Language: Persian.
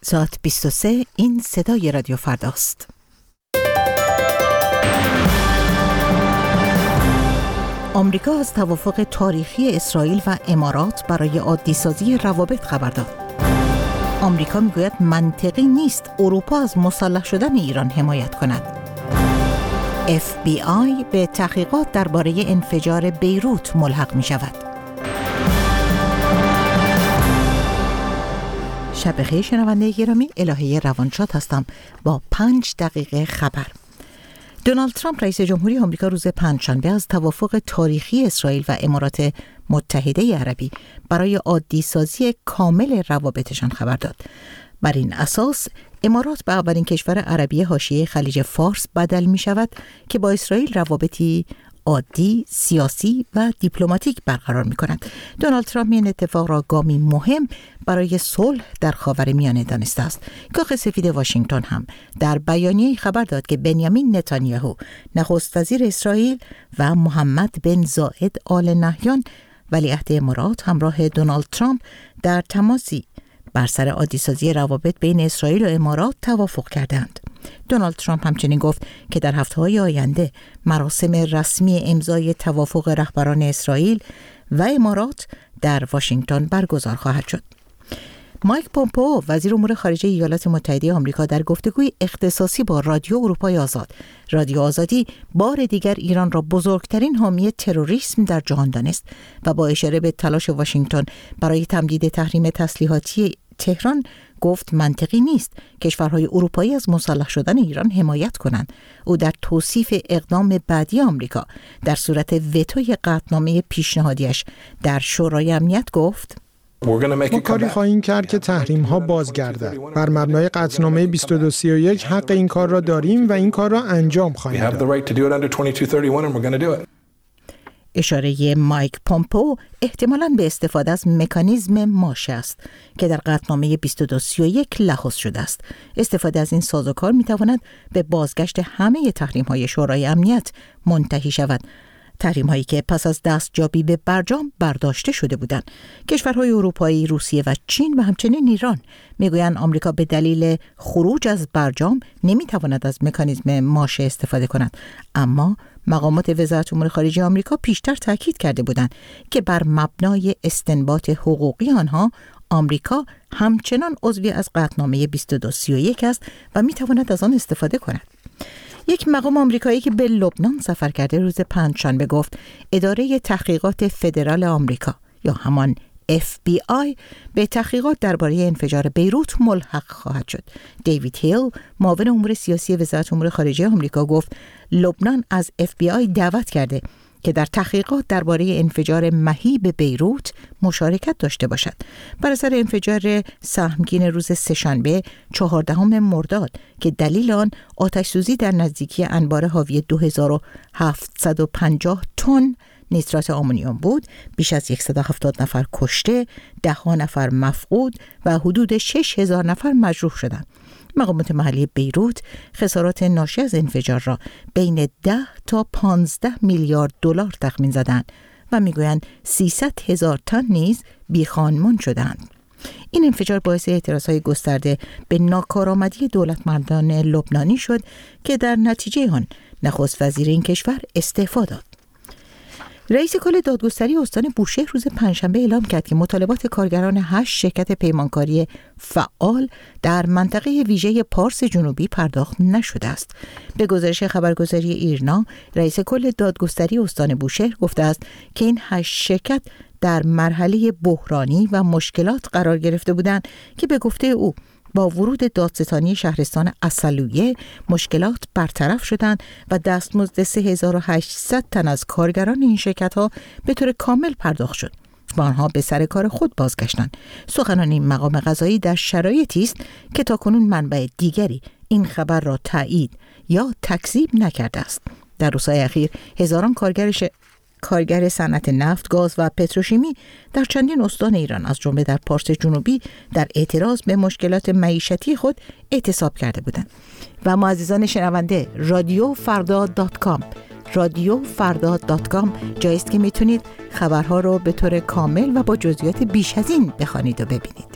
ساعت 23 این صدای رادیو فرداست. آمریکا از توافق تاریخی اسرائیل و امارات برای عادی‌سازی روابط خبر داد. آمریکا میگوید منطقی نیست اروپا از مسلح شدن ایران حمایت کند. FBI به تحقیقات درباره انفجار بیروت ملحق می شود. شب بخیر شنونده گرامی، الهه روانشاد هستم با 5 دقیقه خبر. دونالد ترامپ رئیس جمهوری آمریکا روز پنجشنبه از توافق تاریخی اسرائیل و امارات متحده عربی برای عادی‌سازی کامل روابطشان خبر داد. بر این اساس امارات به اولین کشور عربی حاشیه خلیج فارس بدل می شود که با اسرائیل روابطی عادی، سیاسی و دیپلماتیک برقرار می کند. دونالد ترامپ این اتفاق را گامی مهم برای صلح در خاورمیانه دانسته است. کاخ سفید واشنگتن هم در بیانیه‌ای خبر داد که بنیامین نتانیاهو نخست وزیر اسرائیل و محمد بن زاید آل نهیان ولیعهد امارات همراه دونالد ترامپ در تماسی بر سر عادی‌سازی روابط بین اسرائیل و امارات توافق کردند. دونالد ترامپ همچنین گفت که در هفته‌های آینده مراسم رسمی امضای توافق رهبران اسرائیل و امارات در واشنگتن برگزار خواهد شد. مایک پومپئو وزیر امور خارجه ایالات متحده آمریکا در گفتگوی اختصاصی با رادیو اروپای آزاد، رادیو آزادی بار دیگر ایران را بزرگترین حامی تروریسم در جهان دانست و با اشاره به تلاش واشنگتن برای تمدید تحریم تسلیحاتی تهران گفت منطقی نیست کشورهای اروپایی از مسلح شدن ایران حمایت کنند. او در توصیف اقدام بعدی آمریکا در صورت وتوی قطعنامه پیشنهادیش در شورای امنیت گفت: ما کاری خواهیم کرد که تحریم ها بازگردد. بر مبنای قطعنامه 2231 حق این کار را داریم و این کار را انجام خواهیم داد. اشاره مایک پومپئو احتمالاً به استفاده از مکانیزم ماشه است که در قطعنامه 2231 لحاظ شده است. استفاده از این سازوکار می‌تواند به بازگشت همه تحریم‌های شورای امنیت منتهی شود. تحریم‌هایی که پس از دستیابی به برجام برداشته شده بودند. کشورهای اروپایی، روسیه و چین و همچنین ایران میگویند آمریکا به دلیل خروج از برجام نمی‌تواند از مکانیزم ماشه استفاده کند. اما مقامات وزارت امور خارجه آمریکا پیشتر تاکید کرده بودند که بر مبنای استنباط حقوقی آنها آمریکا همچنان عضوی از قطعنامه 2231 است و می‌تواند از آن استفاده کند. یک مقام آمریکایی که به لبنان سفر کرده روز پنجشنبه گفت اداره تحقیقات فدرال آمریکا یا همان FBI به تحقیقات درباره انفجار بیروت ملحق خواهد شد. دیوید هیل، معاون امور سیاسی وزارت امور خارجه آمریکا گفت لبنان از FBI دعوت کرده که در تحقیقات درباره انفجار مهیب بیروت مشارکت داشته باشد. بر اثر انفجار سهمگین روز سه‌شنبه 14 مرداد که دلیل آن آتش سوزی در نزدیکی انبار حاوی 2750 تن نیترات آمونیوم بود، بیش از 170 نفر کشته، 10 نفر مفقود و حدود 6000 نفر مجروح شدند. مقامات محلی بیروت خسارات ناشی از انفجار را بین 10 تا 15 میلیارد دلار تخمین زدند و میگویند 300,000 تن نیز بیخانمان شدند. این انفجار باعث اعتراضهای گسترده به ناکارآمدی دولتمردان لبنانی شد که در نتیجه آن نخست وزیر این کشور استعفا داد. رئیس کل دادگستری استان بوشهر روز پنجشنبه اعلام کرد که مطالبات کارگران 8 شرکت پیمانکاری فعال در منطقه ویژه پارس جنوبی پرداخت نشده است. به گزارش خبرگزاری ایرنا، رئیس کل دادگستری استان بوشهر گفته است که این 8 شرکت در مرحله بحرانی و مشکلات قرار گرفته بودند که به گفته او با ورود دادستانی شهرستان اصلویه مشکلات برطرف شدند و دستمزد 3800 تن از کارگران این شرکت‌ها به طور کامل پرداخت شد و آنها به سر کار خود بازگشتند. سخنان این مقام قضایی در شرایطی است که تاکنون منبع دیگری این خبر را تایید یا تکذیب نکرده است. در روزهای اخیر هزاران کارگر صنعت نفت، گاز و پتروشیمی در چندین استان ایران از جمله در پارس جنوبی در اعتراض به مشکلات معیشتی خود اعتصاب کرده بودند. و ما عزیزان شنونده، رادیوفردا.com جایی است که میتونید خبرها رو به طور کامل و با جزئیات بیش از این بخوانید و ببینید.